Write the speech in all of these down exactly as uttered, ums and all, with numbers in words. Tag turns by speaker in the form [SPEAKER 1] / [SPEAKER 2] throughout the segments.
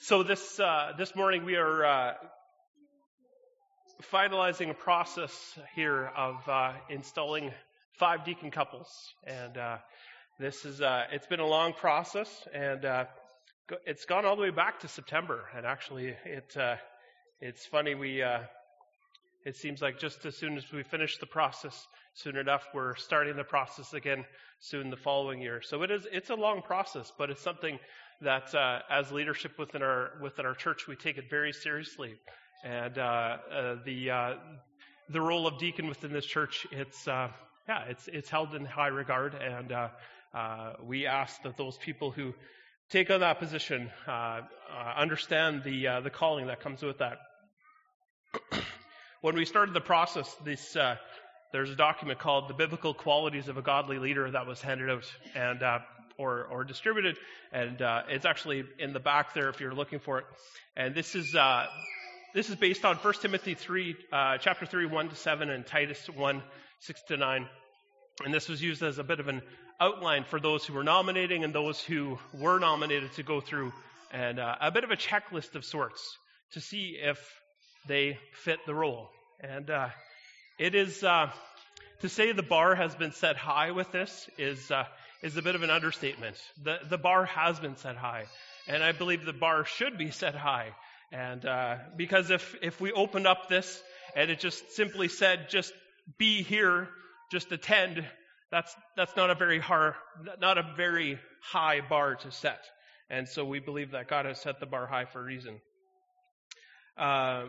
[SPEAKER 1] So this uh, this morning we are uh, finalizing a process here of uh, installing five deacon couples, and uh, this is uh, it's been a long process, and uh, it's gone all the way back to September. And actually, it uh, it's funny we uh, it seems like just as soon as we finish the process, soon enough we're starting the process again soon the following year. So it is it's a long process, but it's something that uh, as leadership within our within our church, we take it very seriously. And uh, uh, the uh, the role of deacon within this church, it's uh, yeah, it's it's held in high regard, and uh, uh, we ask that those people who take on that position uh, uh, understand the uh, the calling that comes with that. When we started the process, this uh, there's a document called "The Biblical Qualities of a Godly Leader" that was handed out and uh, or or distributed, and uh, it's actually in the back there if you're looking for it. And this is uh, this is based on First Timothy three, uh, chapter three, one to seven, and Titus one, six to nine. And this was used as a bit of an outline for those who were nominating and those who were nominated to go through, and uh, a bit of a checklist of sorts to see if they fit the role. And uh, it is uh, to say the bar has been set high with this is uh, is a bit of an understatement. The the bar has been set high, and I believe the bar should be set high. And uh, because if if we opened up this and it just simply said just be here, just attend, that's that's not a very hard, not a very high bar to set. And so we believe that God has set the bar high for a reason. Uh,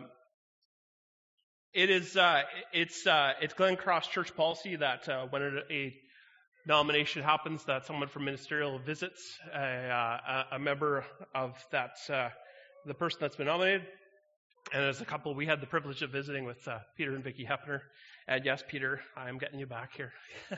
[SPEAKER 1] it is uh, it's uh, it's Glen Cross Church policy that uh, when a, a nomination happens, that someone from ministerial visits a, a, a member of that uh, the person that's been nominated. And as a couple, we had the privilege of visiting with uh, Peter and Vicki Hepner. And yes, Peter, I'm getting you back here.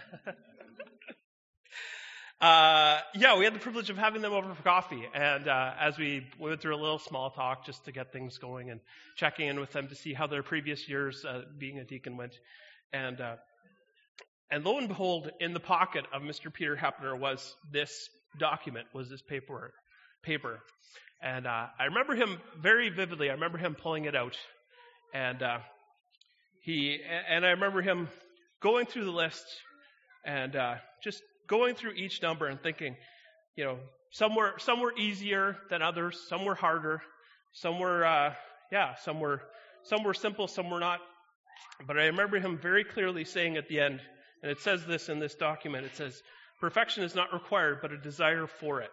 [SPEAKER 1] uh, yeah, we had the privilege of having them over for coffee. And uh, as we went through a little small talk just to get things going and checking in with them to see how their previous years uh, being a deacon went. And uh, and lo and behold, in the pocket of Mister Peter Hepner was this document, was this paper. paper. And uh, I remember him very vividly. I remember him pulling it out, and uh, he and I remember him going through the list and uh, just going through each number and thinking, you know, some were some were easier than others, some were harder, some were uh, yeah, some were some were simple, some were not. But I remember him very clearly saying at the end, and it says this in this document. It says, "Perfection is not required, but a desire for it."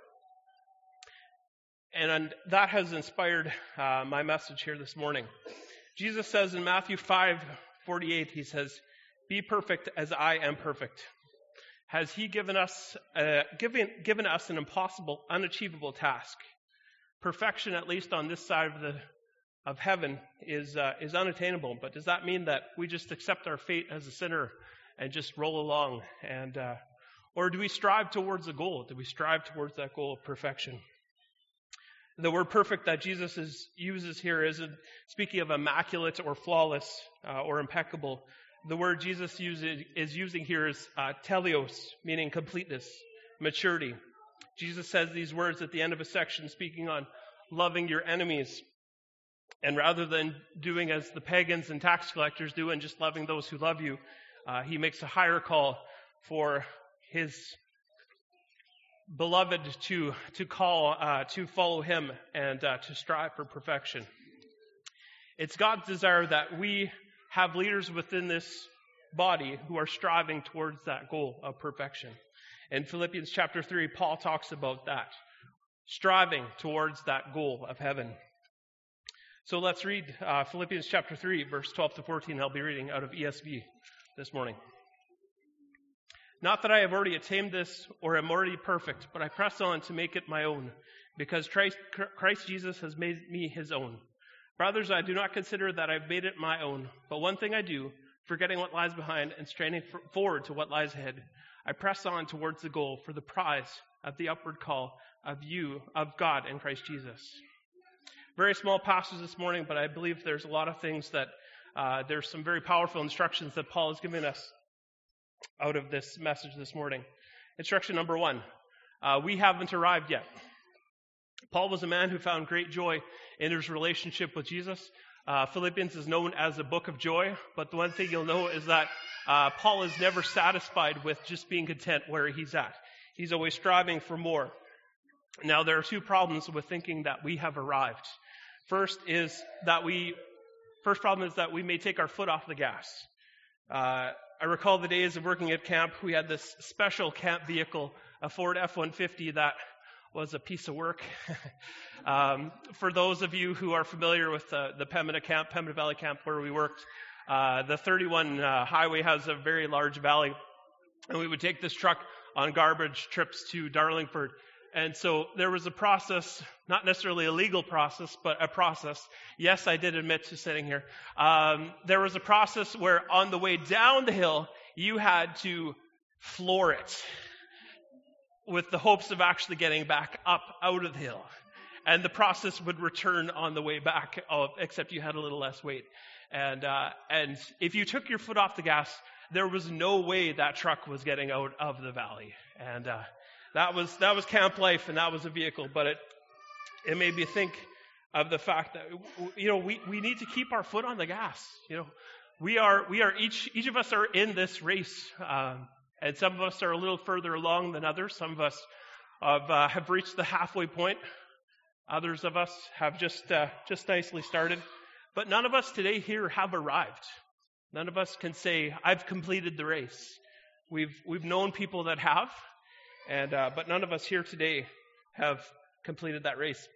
[SPEAKER 1] And that has inspired uh, my message here this morning. Jesus says in Matthew five forty-eight, he says, "Be perfect as I am perfect." Has he given us uh, given given us an impossible, unachievable task? Perfection, at least on this side of the of heaven, is uh, is unattainable. But does that mean that we just accept our fate as a sinner and just roll along? And uh, or do we strive towards a goal? Do we strive towards that goal of perfection? The word perfect that Jesus is, uses here isn't speaking of immaculate or flawless uh, or impeccable. The word Jesus uses, is using here is uh, teleos, meaning completeness, maturity. Jesus says these words at the end of a section speaking on loving your enemies. And rather than doing as the pagans and tax collectors do and just loving those who love you, uh, he makes a higher call for his beloved to to call uh, to follow him and uh, to strive for perfection. It's God's desire that we have leaders within this body who are striving towards that goal of perfection. In Philippians chapter three, Paul talks about that, striving towards that goal of heaven. So let's read uh, Philippians chapter three, verse twelve to fourteen. I'll be reading out of E S V this morning. "Not that I have already attained this or am already perfect, but I press on to make it my own, because Christ, Christ Jesus has made me his own. Brothers, I do not consider that I've made it my own, but one thing I do, forgetting what lies behind and straining forward to what lies ahead, I press on towards the goal for the prize of the upward call of you, of God in Christ Jesus." Very small passage this morning, but I believe there's a lot of things that, uh, there's some very powerful instructions that Paul has given us out of this message this morning. Instruction number one, uh, we haven't arrived yet. Paul was a man who found great joy in his relationship with Jesus. Uh, Philippians is known as a book of joy, but the one thing you'll know is that uh, Paul is never satisfied with just being content where he's at. He's always striving for more. Now, there are two problems with thinking that we have arrived. First is that we, first problem is that we may take our foot off the gas. Uh, I recall the days of working at camp. We had this special camp vehicle, a Ford F one fifty, that was a piece of work. um, for those of you who are familiar with uh, the Pembina camp, Pembina Valley camp where we worked, uh, the thirty-one uh, highway has a very large valley, and we would take this truck on garbage trips to Darlingford. And so there was a process, not necessarily a legal process, but a process. Yes, I did admit to sitting here. Um, there was a process where on the way down the hill, you had to floor it with the hopes of actually getting back up out of the hill. And the process would return on the way back, except you had a little less weight. And uh, and if you took your foot off the gas, there was no way that truck was getting out of the valley. And uh, that was that was camp life, and that was a vehicle. But it it made me think of the fact that, you know, we, we need to keep our foot on the gas. You know, we are we are each each of us are in this race. Um, And some of us are a little further along than others. Some of us have, uh, have reached the halfway point. Others of us have just uh, just nicely started. But none of us today here have arrived. None of us can say, I've completed the race. We've we've known people that have, and uh, but none of us here today have completed that race.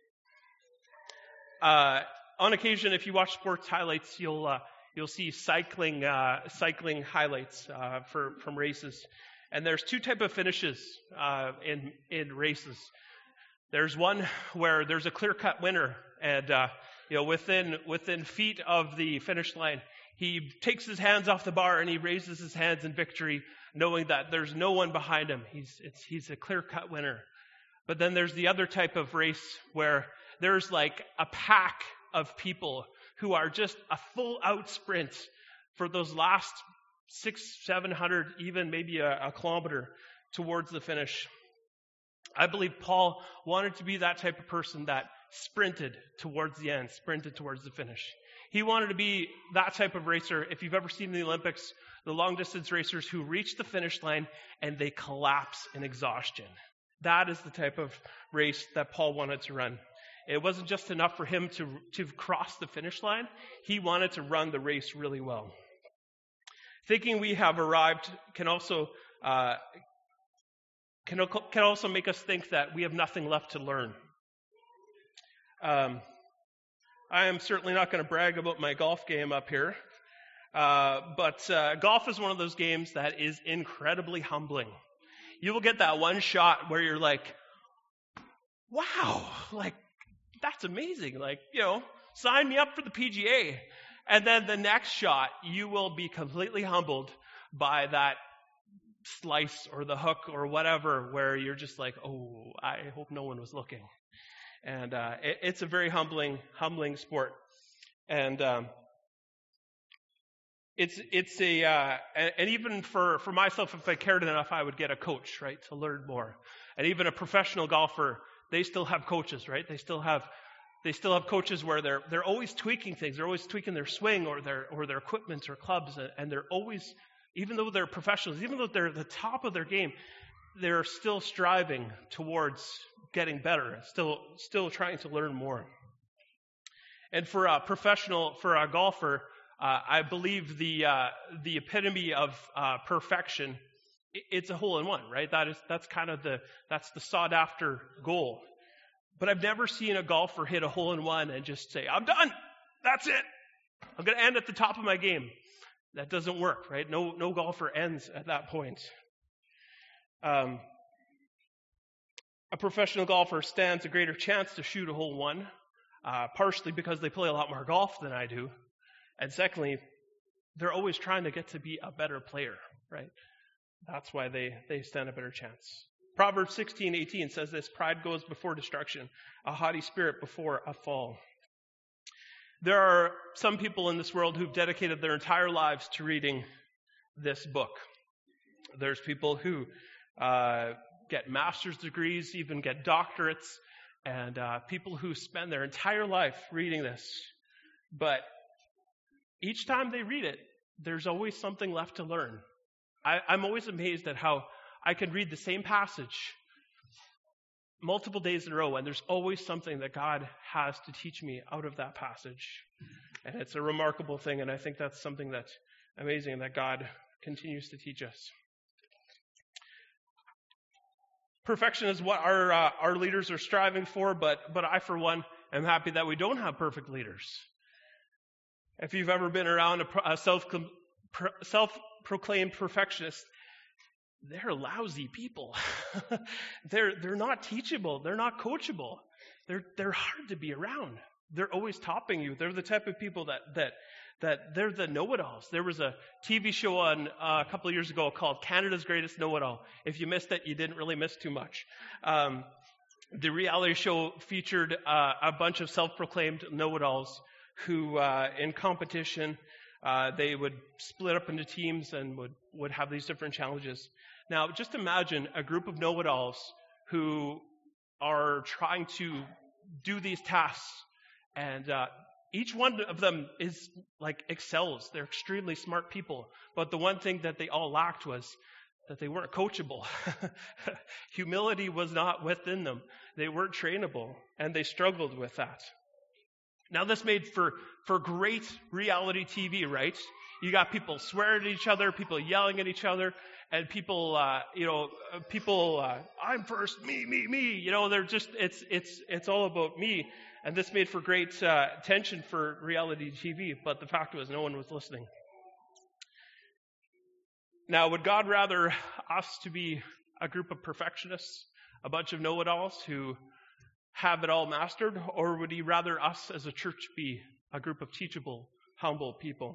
[SPEAKER 1] Uh, on occasion, if you watch sports highlights, you'll uh, You'll see cycling uh, cycling highlights uh, for from races, and there's two type of finishes uh, in in races. There's one where there's a clear-cut winner, and uh, you know within within feet of the finish line, he takes his hands off the bar and he raises his hands in victory, knowing that there's no one behind him. He's it's he's a clear-cut winner. But then there's the other type of race where there's like a pack of people who are just a full-out sprint for those last six, seven hundred, even maybe a, a kilometer towards the finish. I believe Paul wanted to be that type of person that sprinted towards the end, sprinted towards the finish. He wanted to be that type of racer. If you've ever seen the Olympics, the long-distance racers who reach the finish line and they collapse in exhaustion. That is the type of race that Paul wanted to run. It wasn't just enough for him to, to cross the finish line. He wanted to run the race really well. Thinking we have arrived can also uh, can, can also make us think that we have nothing left to learn. Um, I am certainly not going to brag about my golf game up here, uh, but uh, golf is one of those games that is incredibly humbling. You will get that one shot where you're like, wow, like, that's amazing. Like, you know, sign me up for the P G A. And then the next shot, you will be completely humbled by that slice or the hook or whatever, where you're just like, oh, I hope no one was looking. And uh, it, it's a very humbling, humbling sport. And um, it's it's a uh, and, and even for for myself, if I cared enough, I would get a coach, right, to learn more. And even a professional golfer, they still have coaches, right? They still have they still have coaches where they're they're always tweaking things. They're always tweaking their swing or their or their equipment or clubs, and, and they're always, even though they're professionals, even though they're at the top of their game, they're still striving towards getting better, still still trying to learn more. And for a professional, for a golfer, uh, I believe the uh, the epitome of uh, perfection, it's a hole in one, right? That is that's kind of the that's the sought after goal. But I've never seen a golfer hit a hole in one and just say, "I'm done. That's it. I'm going to end at the top of my game." That doesn't work, right? No no golfer ends at that point. Um, a professional golfer stands a greater chance to shoot a hole in one, uh, partially because they play a lot more golf than I do, and secondly, they're always trying to get to be a better player, right? That's why they, they stand a better chance. Proverbs sixteen eighteen says this: pride goes before destruction, a haughty spirit before a fall. There are some people in this world who've dedicated their entire lives to reading this book. There's people who uh, get master's degrees, even get doctorates, and uh, people who spend their entire life reading this. But each time they read it, there's always something left to learn. I, I'm always amazed at how I can read the same passage multiple days in a row, and there's always something that God has to teach me out of that passage. And it's a remarkable thing, and I think that's something that's amazing that God continues to teach us. Perfection is what our uh, our leaders are striving for, but but I, for one, am happy that we don't have perfect leaders. If you've ever been around a, a self self-proclaimed perfectionist, they're lousy people. they're they're not teachable. They're not coachable. They're they're hard to be around. They're always topping you. They're the type of people that that that they're the know-it-alls. There was a T V show on uh, a couple of years ago called Canada's Greatest Know-It-All. If you missed it, you didn't really miss too much. Um, the reality show featured uh, a bunch of self-proclaimed know-it-alls who, uh, in competition, uh, they would split up into teams and would, would have these different challenges. Now, just imagine a group of know-it-alls who are trying to do these tasks, and uh, each one of them is like excels. They're extremely smart people. But the one thing that they all lacked was that they weren't coachable. Humility was not within them. They weren't trainable, and they struggled with that. Now, this made for, for great reality T V, right? You got people swearing at each other, people yelling at each other, and people, uh, you know, people, uh, I'm first, me, me, me. You know, they're just, it's, it's, it's all about me. And this made for great uh, tension for reality T V, but the fact was no one was listening. Now, would God rather us to be a group of perfectionists, a bunch of know-it-alls who have it all mastered, or would he rather us as a church be a group of teachable, humble people?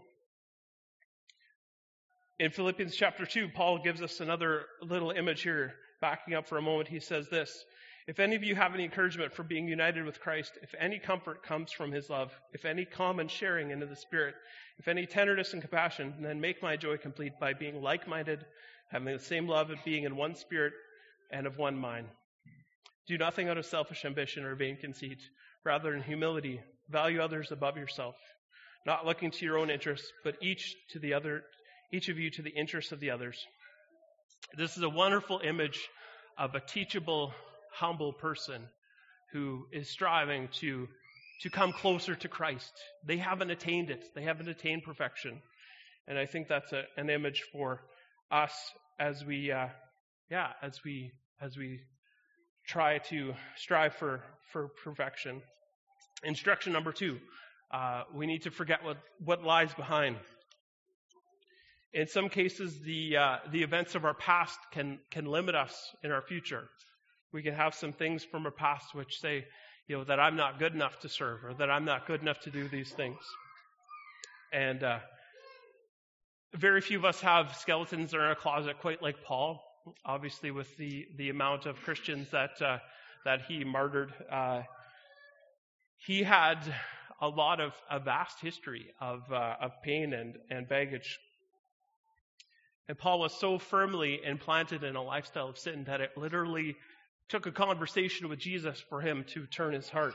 [SPEAKER 1] In Philippians chapter two, Paul gives us another little image here. Backing up for a moment, he says this: if any of you have any encouragement for being united with Christ, if any comfort comes from his love, if any common sharing into the Spirit, if any tenderness and compassion, then make my joy complete by being like-minded, having the same love, and being in one spirit and of one mind. Do nothing out of selfish ambition or vain conceit. Rather, in humility, value others above yourself, not looking to your own interests, but each to the other, each of you to the interests of the others. This is a wonderful image of a teachable, humble person who is striving to, to come closer to Christ. They haven't attained it. They haven't attained perfection. And I think that's a, an image for us as we, uh, yeah, as we, as we try to strive for, for perfection. Instruction number two, uh, we need to forget what, what lies behind. In some cases, the uh, the events of our past can can limit us in our future. We can have some things from our past which say, you know, that I'm not good enough to serve, or that I'm not good enough to do these things. And uh, very few of us have skeletons in our closet quite like Paul. Obviously, with the, the amount of Christians that uh, that he martyred, uh, he had a lot of a vast history of uh, of pain and and baggage. And Paul was so firmly implanted in a lifestyle of sin that it literally took a conversation with Jesus for him to turn his heart.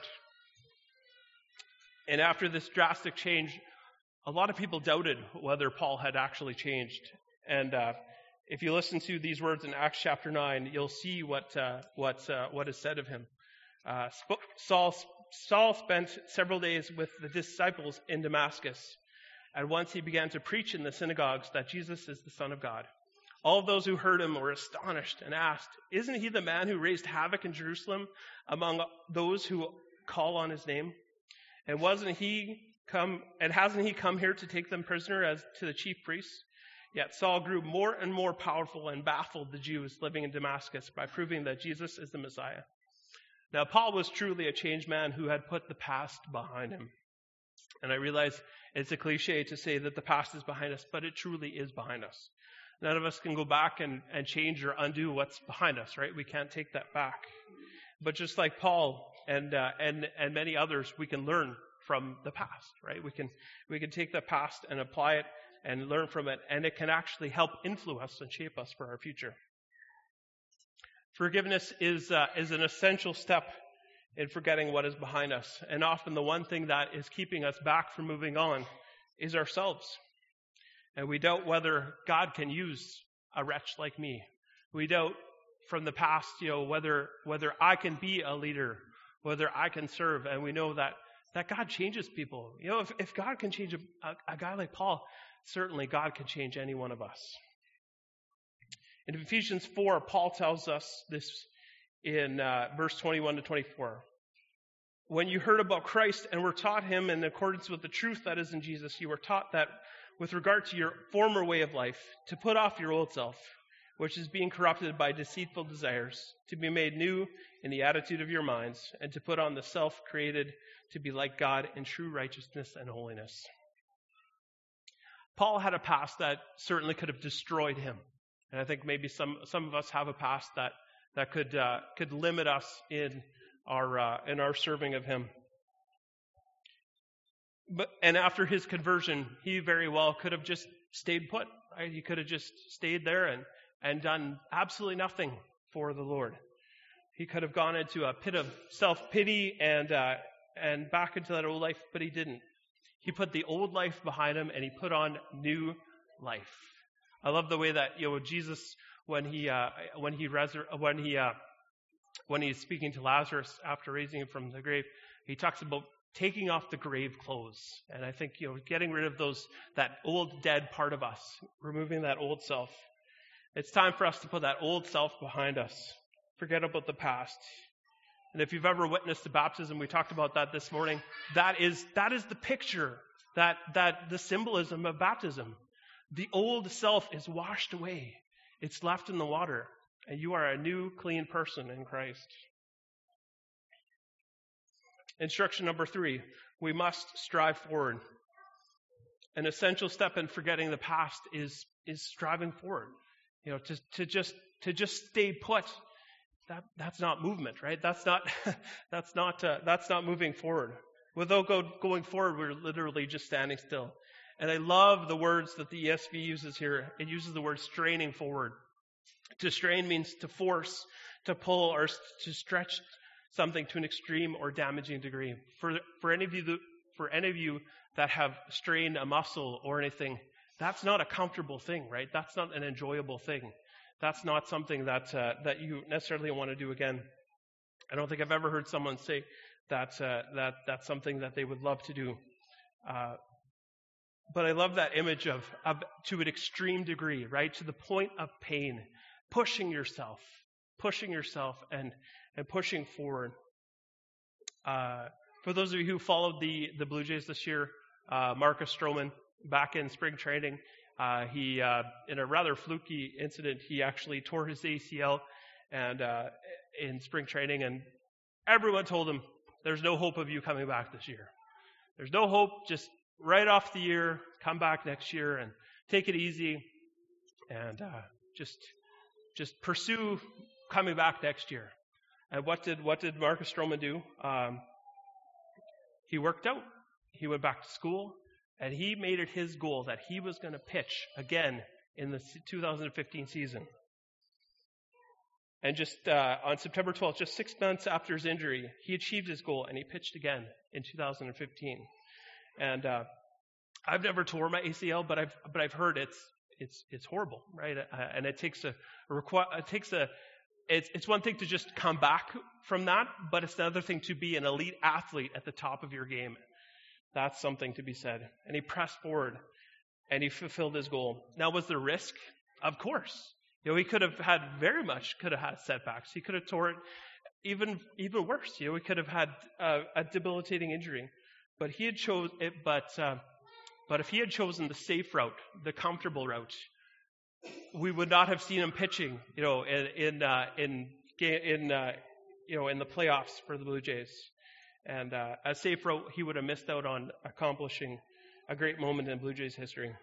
[SPEAKER 1] And after this drastic change, a lot of people doubted whether Paul had actually changed. And uh, if you listen to these words in Acts chapter nine, you'll see what uh, what uh, what is said of him. Uh, Saul Saul spent several days with the disciples in Damascus. At once he began to preach in the synagogues that Jesus is the Son of God. All of those who heard him were astonished and asked, "Isn't he the man who raised havoc in Jerusalem among those who call on his name? And wasn't he come? And hasn't he come here to take them prisoner as to the chief priests?" Yet Saul grew more and more powerful and baffled the Jews living in Damascus by proving that Jesus is the Messiah. Now, Paul was truly a changed man who had put the past behind him. And I realize it's a cliche to say that the past is behind us, but it truly is behind us. None of us can go back and, and change or undo what's behind us, right? We can't take that back. But just like Paul and uh, and and many others, we can learn from the past, right? We can we can take the past and apply it and learn from it, and it can actually help influence us and shape us for our future. Forgiveness is uh, is an essential step in forgetting what is behind us. And often the one thing that is keeping us back from moving on is ourselves. And we doubt whether God can use a wretch like me. We doubt from the past, you know, whether whether I can be a leader, whether I can serve. And we know that that God changes people. You know, if, if God can change a, a, a guy like Paul, certainly God can change any one of us. In Ephesians four, Paul tells us this in uh, verse twenty-one to twenty-four. When you heard about Christ and were taught him in accordance with the truth that is in Jesus, you were taught that with regard to your former way of life, to put off your old self, which is being corrupted by deceitful desires, to be made new in the attitude of your minds, and to put on the self created to be like God in true righteousness and holiness. Paul had a past that certainly could have destroyed him. And I think maybe some, some of us have a past that, that could uh, could limit us in our uh, in our serving of him. But and after his conversion, he very well could have just stayed put. Right? He could have just stayed there and, and done absolutely nothing for the Lord. He could have gone into a pit of self-pity and uh, and back into that old life, but he didn't. He put the old life behind him and he put on new life. I love the way that, you know, Jesus, when he uh, when he resur- when he uh, when he's speaking to Lazarus after raising him from the grave, he talks about taking off the grave clothes. And I think, you know, getting rid of those that old dead part of us, removing that old self. It's time for us to put that old self behind us. Forget about the past. And if you've ever witnessed the baptism, we talked about that this morning. That is that is the picture, that that the symbolism of baptism. The old self is washed away. It's left in the water. And you are a new, clean person in Christ. Instruction number three, we must strive forward. An essential step in forgetting the past is, is striving forward. You know, to, to just to just stay put. That that's not movement, right? That's not that's not uh, that's not moving forward. Without go, going forward, we're literally just standing still. And I love the words that the E S V uses here. It uses the word straining forward. To strain means to force, to pull, or to stretch something to an extreme or damaging degree. For for any of you that, for any of you that have strained a muscle or anything, that's not a comfortable thing, right? That's not an enjoyable thing. That's not something that uh, that you necessarily want to do again. I don't think I've ever heard someone say that uh, that that's something that they would love to do. Uh, but I love that image of, of to an extreme degree, right? To the point of pain, pushing yourself, pushing yourself, and and pushing forward. Uh, for those of you who followed the the Blue Jays this year, uh, Marcus Stroman back in spring training. Uh, he, uh, in a rather fluky incident, he actually tore his A C L and uh, in spring training, and everyone told him, there's no hope of you coming back this year. There's no hope, just write off the year, come back next year, and take it easy, and uh, just just pursue coming back next year. And what did what did Marcus Stroman do? Um, he worked out. He went back to school. And he made it his goal that he was going to pitch again in the two thousand fifteen season. And just uh, on September twelfth, just six months after his injury, he achieved his goal and he pitched again in two thousand fifteen. And uh, I've never tore my A C L, but I've but I've heard it's it's it's horrible, right? Uh, and it takes a, a requ- it takes a it's it's one thing to just come back from that, but it's another thing to be an elite athlete at the top of your game. That's something to be said. And he pressed forward and he fulfilled his goal. Now, was there risk? Of course. You know, he could have had very much, could have had setbacks. He could have tore it even even worse. You know, he could have had uh, a debilitating injury. But he had chose it. But uh, but if he had chosen the safe route, the comfortable route, we would not have seen him pitching. You know, in in uh, in in uh, you know in the playoffs for the Blue Jays. And uh, as safe route, he would have missed out on accomplishing a great moment in Blue Jays history.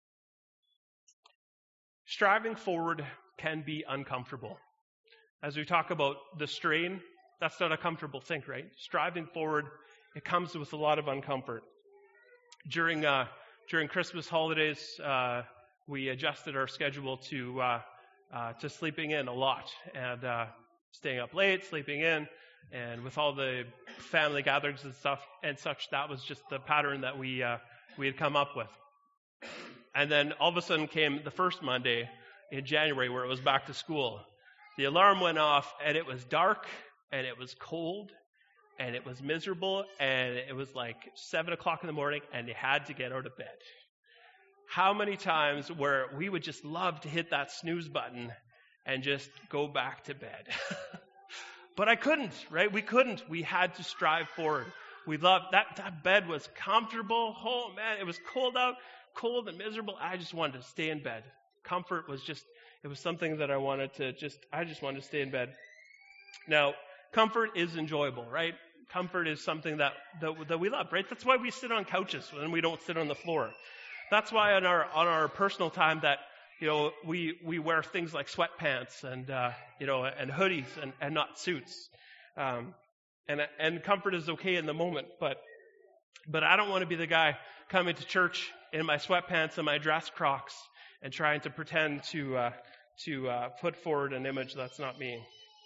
[SPEAKER 1] Striving forward can be uncomfortable. As we talk about the strain, that's not a comfortable thing, right? Striving forward, it comes with a lot of uncomfort. During uh, during Christmas holidays, uh, we adjusted our schedule to uh, uh, to sleeping in a lot and uh, staying up late, sleeping in. And with all the family gatherings and stuff and such, that was just the pattern that we uh, we had come up with. And then all of a sudden came the first Monday in January where it was back to school. The alarm went off, and it was dark, and it was cold, and it was miserable, and it was like seven o'clock in the morning, and they had to get out of bed. How many times where we would just love to hit that snooze button and just go back to bed. But I couldn't, right? We couldn't. We had to strive forward. We loved, that, that bed was comfortable. Oh, man, it was cold out, cold and miserable. I just wanted to stay in bed. Comfort was just, it was something that I wanted to just, I just wanted to stay in bed. Now, comfort is enjoyable, right? Comfort is something that, that that we love, right? That's why we sit on couches when we don't sit on the floor. That's why on our on our personal time that, you know, we, we wear things like sweatpants and uh, you know and hoodies and, and not suits. Um, and and comfort is okay in the moment, but but I don't want to be the guy coming to church in my sweatpants and my dress Crocs and trying to pretend to uh, to uh, put forward an image that's not me.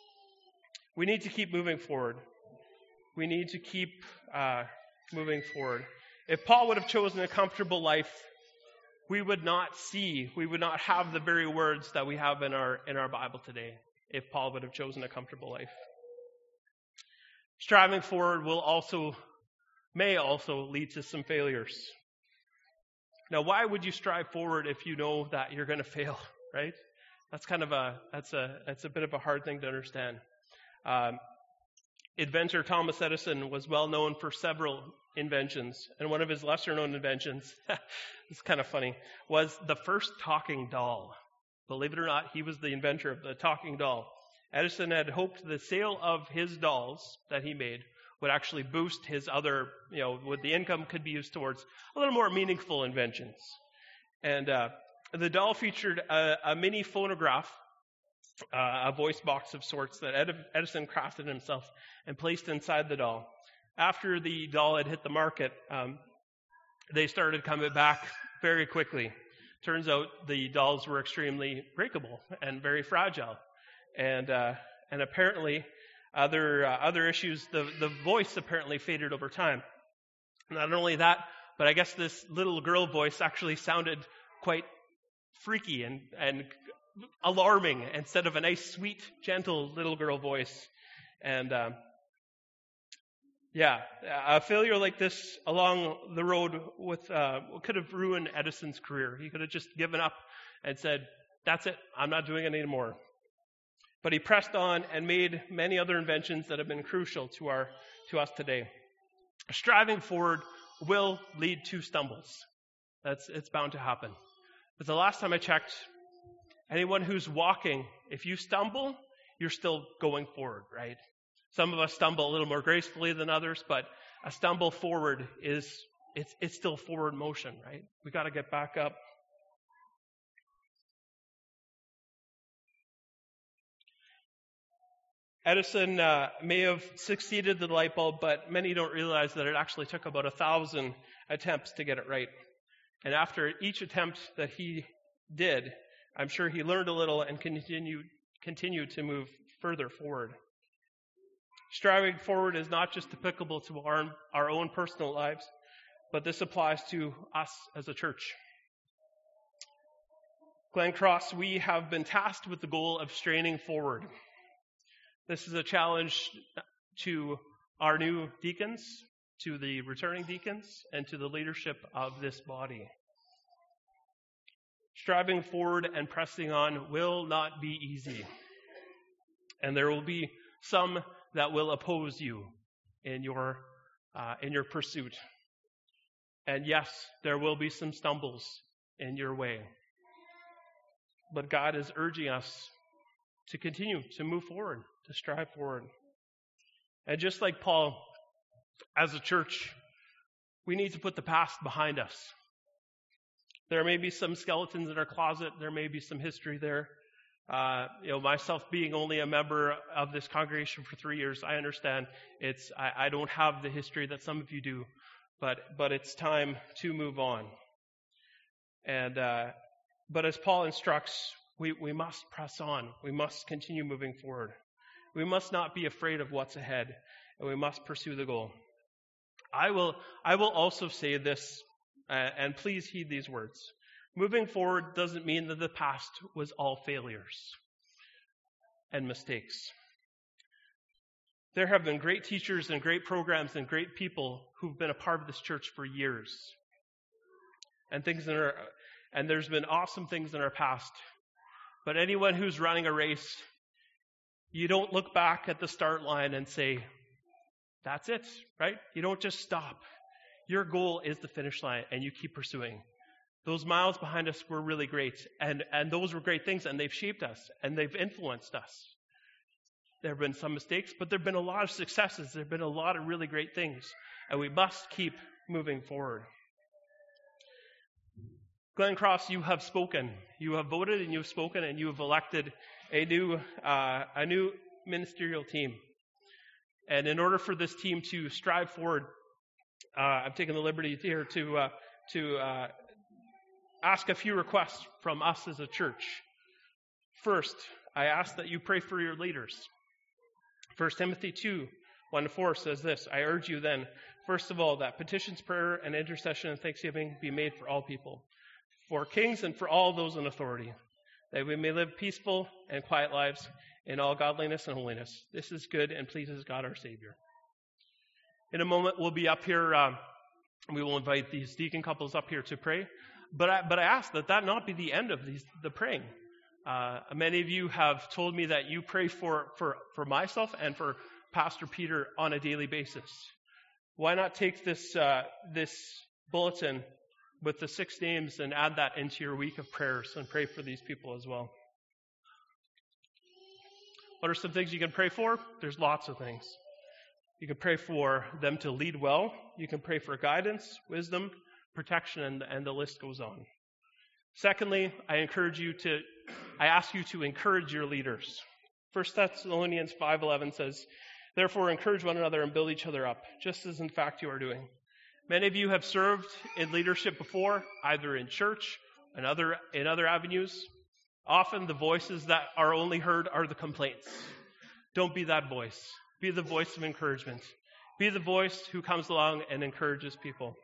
[SPEAKER 1] We need to keep moving forward. We need to keep uh, moving forward. If Paul would have chosen a comfortable life, we would not see, we would not have the very words that we have in our in our Bible today, if Paul would have chosen a comfortable life. Striving forward will also, may also lead to some failures. Now, why would you strive forward if you know that you're going to fail, right? That's kind of a, that's a, that's a bit of a hard thing to understand. Um, Inventor Thomas Edison was well known for several inventions, and one of his lesser-known inventions, it's kind of funny, was the first talking doll. Believe it or not, he was the inventor of the talking doll. Edison had hoped the sale of his dolls that he made would actually boost his other, you know, what the income could be used towards a little more meaningful inventions. And uh, the doll featured a, a mini phonograph, Uh, a voice box of sorts that Ed- Edison crafted himself and placed inside the doll. After the doll had hit the market, um, they started coming back very quickly. Turns out the dolls were extremely breakable and very fragile, and uh, and apparently other uh, other issues. The the voice apparently faded over time. Not only that, but I guess this little girl voice actually sounded quite freaky and and. alarming instead of a nice, sweet, gentle little girl voice. And um, yeah, a failure like this along the road with uh, could have ruined Edison's career. He could have just given up and said, "That's it, I'm not doing it anymore." But he pressed on and made many other inventions that have been crucial to our to us today. Striving forward will lead to stumbles. That's it's bound to happen. But the last time I checked, anyone who's walking, if you stumble, you're still going forward, right? Some of us stumble a little more gracefully than others, but a stumble forward is, it's, it's still forward motion, right? We got to get back up. Edison uh, may have succeeded with the light bulb, but many don't realize that it actually took about a thousand attempts to get it right. And after each attempt that he did, I'm sure he learned a little and continued continued to move further forward. Striving forward is not just applicable to our, our own personal lives, but this applies to us as a church. Glen Cross, we have been tasked with the goal of straining forward. This is a challenge to our new deacons, to the returning deacons, and to the leadership of this body. Striving forward and pressing on will not be easy. And there will be some that will oppose you in your uh, in your pursuit. And yes, there will be some stumbles in your way. But God is urging us to continue to move forward, to strive forward. And just like Paul, as a church, we need to put the past behind us. There may be some skeletons in our closet. There may be some history there. Uh, you know, myself being only a member of this congregation for three years, I understand it's. I, I don't have the history that some of you do, but but it's time to move on. And uh, but as Paul instructs, we we must press on. We must continue moving forward. We must not be afraid of what's ahead, and we must pursue the goal. I will, I will also say this, uh, and please heed these words. Moving forward doesn't mean that the past was all failures and mistakes. There have been great teachers and great programs and great people who've been a part of this church for years. And things in our, and there's been awesome things in our past. But anyone who's running a race, you don't look back at the start line and say, that's it, right? You don't just stop. Your goal is the finish line, and you keep pursuing. Those miles behind us were really great, and, and those were great things, and they've shaped us, and they've influenced us. There have been some mistakes, but there have been a lot of successes. There have been a lot of really great things, and we must keep moving forward. Glen Cross, you have spoken. You have voted, and you have spoken, and you have elected a new uh, a new ministerial team. And in order for this team to strive forward, uh, I'm taking the liberty here to uh, to uh, ask a few requests from us as a church. First, I ask that you pray for your leaders. First Timothy two, one to four says this, I urge you then, first of all, that petitions, prayer, and intercession and thanksgiving be made for all people, for kings and for all those in authority, that we may live peaceful and quiet lives in all godliness and holiness. This is good and pleases God our Savior. In a moment, we'll be up here. Um, we will invite these deacon couples up here to pray. But I, but I ask that that not be the end of these, the praying. Uh, many of you have told me that you pray for, for, for myself and for Pastor Peter on a daily basis. Why not take this uh, this bulletin with the six names and add that into your week of prayers and pray for these people as well? What are some things you can pray for? There's lots of things. You can pray for them to lead well. You can pray for guidance, wisdom, protection, and, and the list goes on. Secondly, I encourage you to, I ask you to encourage your leaders. First Thessalonians five eleven says, therefore encourage one another and build each other up, just as in fact you are doing. Many of you have served in leadership before, either in church and other in other avenues. Often the voices that are only heard are the complaints. Don't be that voice. Be the voice of encouragement. Be the voice who comes along and encourages people.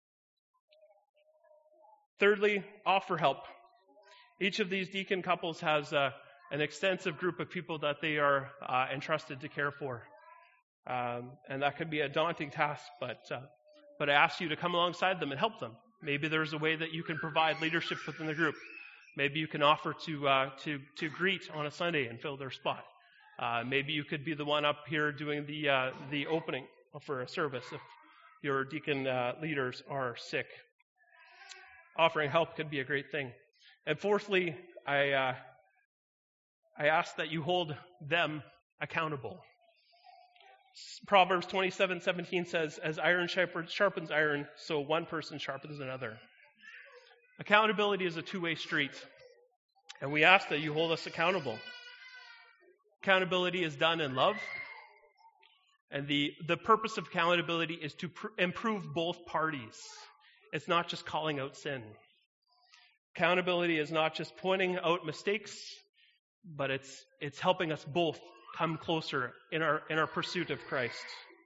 [SPEAKER 1] Thirdly, offer help. Each of these deacon couples has uh, an extensive group of people that they are uh, entrusted to care for. Um, and that could be a daunting task, but uh, but I ask you to come alongside them and help them. Maybe there's a way that you can provide leadership within the group. Maybe you can offer to uh, to to greet on a Sunday and fill their spot. Uh, maybe you could be the one up here doing the uh, the opening for a service if your deacon uh, leaders are sick. Offering help could be a great thing. And fourthly, I uh, I ask that you hold them accountable. Proverbs twenty-seven seventeen says, as iron sharpens iron, so one person sharpens another. Accountability is a two-way street, and we ask that you hold us accountable. Accountability is done in love, and the, the purpose of accountability is to pr- improve both parties. It's not just calling out sin. Accountability is not just pointing out mistakes, but it's it's helping us both come closer in our in our pursuit of Christ.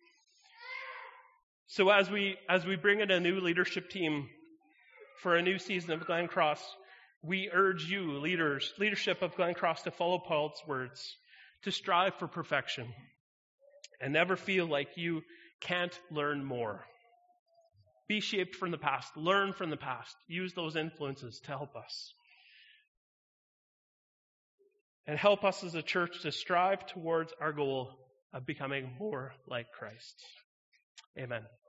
[SPEAKER 1] So as we as we bring in a new leadership team for a new season of Glen Cross, we urge you, leaders, leadership of Glen Cross, to follow Paul's words, to strive for perfection, and never feel like you can't learn more. Be shaped from the past. Learn from the past. Use those influences to help us. And help us as a church to strive towards our goal of becoming more like Christ. Amen.